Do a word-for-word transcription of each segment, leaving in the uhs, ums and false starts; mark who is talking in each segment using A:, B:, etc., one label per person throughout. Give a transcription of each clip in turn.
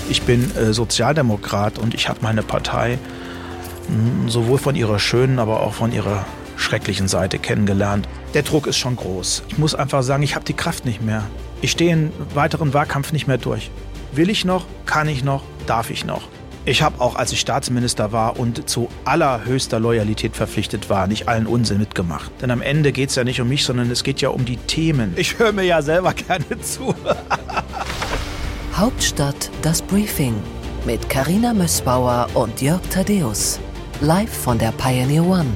A: Ich bin äh, Sozialdemokrat und ich habe meine Partei mh, sowohl von ihrer schönen, aber auch von ihrer schrecklichen Seite kennengelernt. Der Druck ist schon groß. Ich muss einfach sagen, ich habe die Kraft nicht mehr. Ich stehe im weiteren Wahlkampf nicht mehr durch. Will ich noch? Kann ich noch? Darf ich noch? Ich habe auch, als ich Staatsminister war und zu allerhöchster Loyalität verpflichtet war, nicht allen Unsinn mitgemacht. Denn am Ende geht es ja nicht um mich, sondern es geht ja um die Themen. Ich höre mir ja selber gerne zu.
B: Hauptstadt, das Briefing mit Carina Mössbauer und Jörg Thaddeus. Live von der Pioneer One.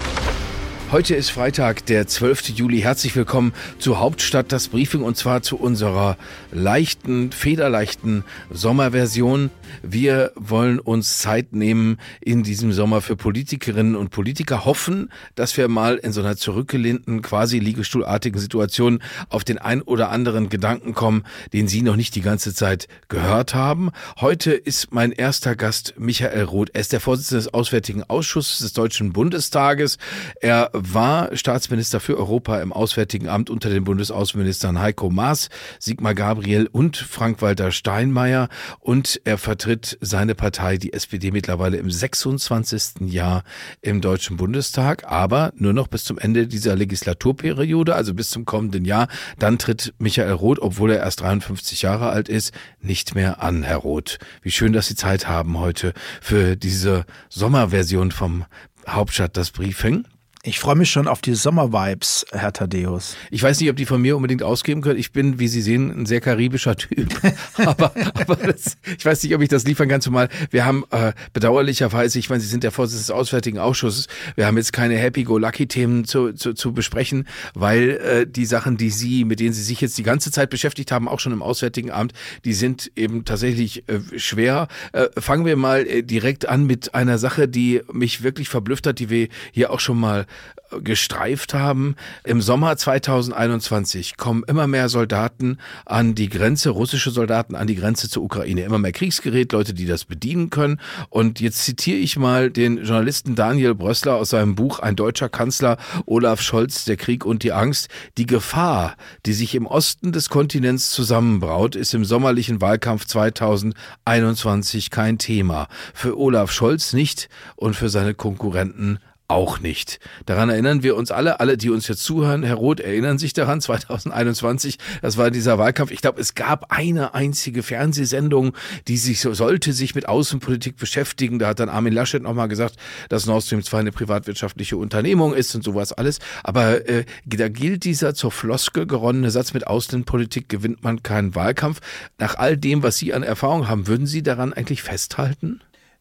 C: Heute ist Freitag, der zwölfte Juli. Herzlich willkommen zu Hauptstadt, das Briefing, und zwar zu unserer leichten, federleichten Sommerversion. Wir wollen uns Zeit nehmen in diesem Sommer für Politikerinnen und Politiker, hoffen, dass wir mal in so einer zurückgelehnten, quasi liegestuhlartigen Situation auf den ein oder anderen Gedanken kommen, den Sie noch nicht die ganze Zeit gehört haben. Heute ist mein erster Gast Michael Roth. Er ist der Vorsitzende des Auswärtigen Ausschusses des Deutschen Bundestages. Er war Staatsminister für Europa im Auswärtigen Amt unter den Bundesaußenministern Heiko Maas, Sigmar Gabriel und Frank-Walter Steinmeier, und er vertritt seine Partei, die S P D, mittlerweile im sechsundzwanzigsten Jahr im Deutschen Bundestag, aber nur noch bis zum Ende dieser Legislaturperiode, also bis zum kommenden Jahr. Dann tritt Michael Roth, obwohl er erst dreiundfünfzig Jahre alt ist, nicht mehr an. Herr Roth, wie schön, dass Sie Zeit haben heute für diese Sommerversion vom Hauptstadt, das Briefing.
A: Ich freue mich schon auf die Sommervibes, Herr Thaddeus.
C: Ich weiß nicht, ob die von mir unbedingt ausgeben können. Ich bin, wie Sie sehen, ein sehr karibischer Typ. aber aber das, ich weiß nicht, ob ich das liefern kann. Zumal wir haben äh, bedauerlicherweise, ich meine, Sie sind der Vorsitzende des Auswärtigen Ausschusses, wir haben jetzt keine Happy-Go-Lucky-Themen zu, zu, zu besprechen, weil äh, die Sachen, die Sie, mit denen Sie sich jetzt die ganze Zeit beschäftigt haben, auch schon im Auswärtigen Amt, die sind eben tatsächlich äh, schwer. Äh, fangen wir mal äh, direkt an mit einer Sache, die mich wirklich verblüfft hat, die wir hier auch schon mal gestreift haben. Im Sommer zweitausendeinundzwanzig kommen immer mehr Soldaten an die Grenze, russische Soldaten an die Grenze zur Ukraine. Immer mehr Kriegsgerät, Leute, die das bedienen können. Und jetzt zitiere ich mal den Journalisten Daniel Brössler aus seinem Buch Ein deutscher Kanzler, Olaf Scholz, der Krieg und die Angst. Die Gefahr, die sich im Osten des Kontinents zusammenbraut, ist im sommerlichen Wahlkampf zweitausendeinundzwanzig kein Thema. Für Olaf Scholz nicht und für seine Konkurrenten auch nicht. Daran erinnern wir uns alle, alle, die uns jetzt zuhören. Herr Roth, erinnern sich daran, zweitausendeinundzwanzig, das war dieser Wahlkampf. Ich glaube, es gab eine einzige Fernsehsendung, die sich so, sollte sich mit Außenpolitik beschäftigen. Da hat dann Armin Laschet nochmal gesagt, dass Nord Stream zwei eine privatwirtschaftliche Unternehmung ist und sowas alles. Aber äh, da gilt dieser zur Floskel geronnene Satz, mit Außenpolitik gewinnt man keinen Wahlkampf. Nach all dem, was Sie an Erfahrung haben, würden Sie daran eigentlich festhalten?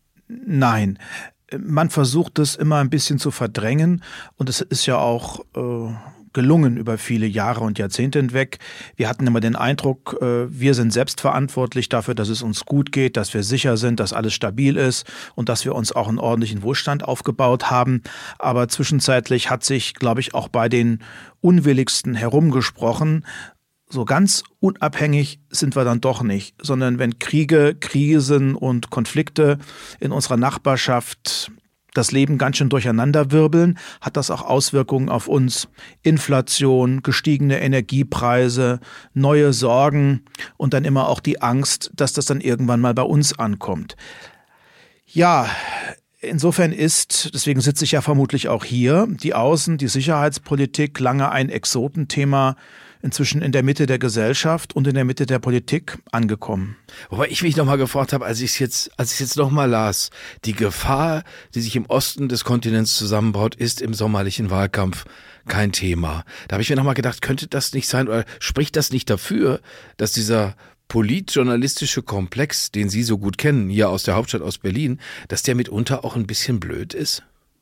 A: Nein. Man versucht es immer ein bisschen zu verdrängen und es ist ja auch äh, gelungen über viele Jahre und Jahrzehnte hinweg. Wir hatten immer den Eindruck, äh, wir sind selbstverantwortlich dafür, dass es uns gut geht, dass wir sicher sind, dass alles stabil ist und dass wir uns auch einen ordentlichen Wohlstand aufgebaut haben. Aber zwischenzeitlich hat sich, glaube ich, auch bei den Unwilligsten herumgesprochen, so ganz unabhängig sind wir dann doch nicht, sondern wenn Kriege, Krisen und Konflikte in unserer Nachbarschaft das Leben ganz schön durcheinanderwirbeln, hat das auch Auswirkungen auf uns. Inflation, gestiegene Energiepreise, neue Sorgen und dann immer auch die Angst, dass das dann irgendwann mal bei uns ankommt. Ja, insofern ist, deswegen sitze ich ja vermutlich auch hier, die Außen-, die Sicherheitspolitik lange ein Exotenthema, inzwischen in der Mitte der Gesellschaft und in der Mitte der Politik angekommen.
C: Wobei ich mich nochmal gefragt habe, als ich es jetzt, als ich jetzt nochmal las, die Gefahr, die sich im Osten des Kontinents zusammenbraut, ist im sommerlichen Wahlkampf kein Thema. Da habe ich mir nochmal gedacht, könnte das nicht sein oder spricht das nicht dafür, dass dieser politjournalistische Komplex, den Sie so gut kennen, hier aus der Hauptstadt, aus Berlin, dass der mitunter auch ein bisschen blöd ist?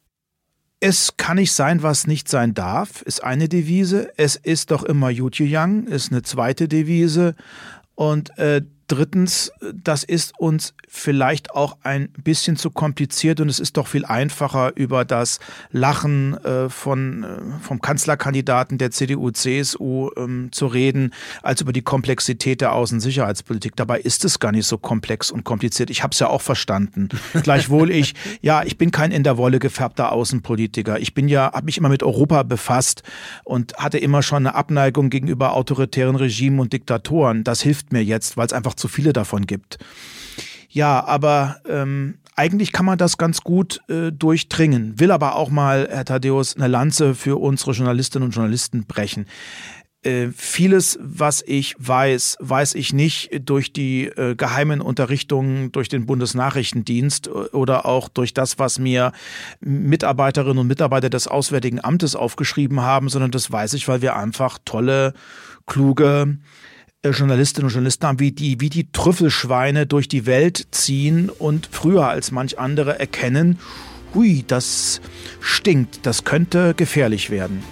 A: Es kann nicht sein, was nicht sein darf, ist eine Devise. Es ist doch immer Jutje Young, ist eine zweite Devise. Und äh, drittens, das ist uns vielleicht auch ein bisschen zu kompliziert und es ist doch viel einfacher, über das Lachen äh, von, äh, vom Kanzlerkandidaten der C D U C S U ähm, zu reden, als über die Komplexität der Außensicherheitspolitik. Dabei ist es gar nicht so komplex und kompliziert. Ich habe es ja auch verstanden. Gleichwohl ich, ja, ich bin kein in der Wolle gefärbter Außenpolitiker. Ich bin ja, habe mich immer mit Europa befasst und hatte immer schon eine Abneigung gegenüber autoritären Regimen und Diktatoren. Das hilft mir jetzt, weil es einfach zu viele davon gibt. Ja, aber ähm, eigentlich kann man das ganz gut äh, durchdringen. Will aber auch mal, Herr Thaddäus, eine Lanze für unsere Journalistinnen und Journalisten brechen. Äh, vieles, was ich weiß, weiß ich nicht durch die äh, geheimen Unterrichtungen durch den Bundesnachrichtendienst oder auch durch das, was mir Mitarbeiterinnen und Mitarbeiter des Auswärtigen Amtes aufgeschrieben haben, sondern das weiß ich, weil wir einfach tolle, kluge äh, Journalistinnen und Journalisten haben, wie die, wie die Trüffelschweine durch die Welt ziehen und früher als manch andere erkennen, hui, das stinkt, das könnte gefährlich werden.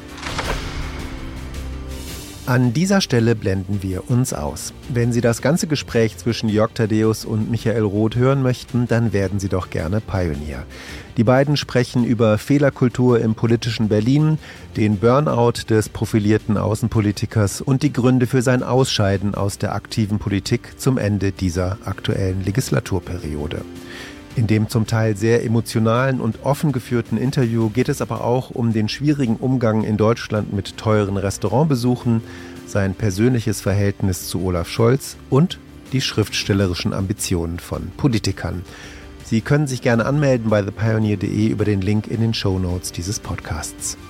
D: An dieser Stelle blenden wir uns aus. Wenn Sie das ganze Gespräch zwischen Jörg Thaddäus und Michael Roth hören möchten, dann werden Sie doch gerne Pioneer. Die beiden sprechen über Fehlerkultur im politischen Berlin, den Burnout des profilierten Außenpolitikers und die Gründe für sein Ausscheiden aus der aktiven Politik zum Ende dieser aktuellen Legislaturperiode. In dem zum Teil sehr emotionalen und offen geführten Interview geht es aber auch um den schwierigen Umgang in Deutschland mit teuren Restaurantbesuchen, sein persönliches Verhältnis zu Olaf Scholz und die schriftstellerischen Ambitionen von Politikern. Sie können sich gerne anmelden bei the pioneer punkt de über den Link in den Shownotes dieses Podcasts.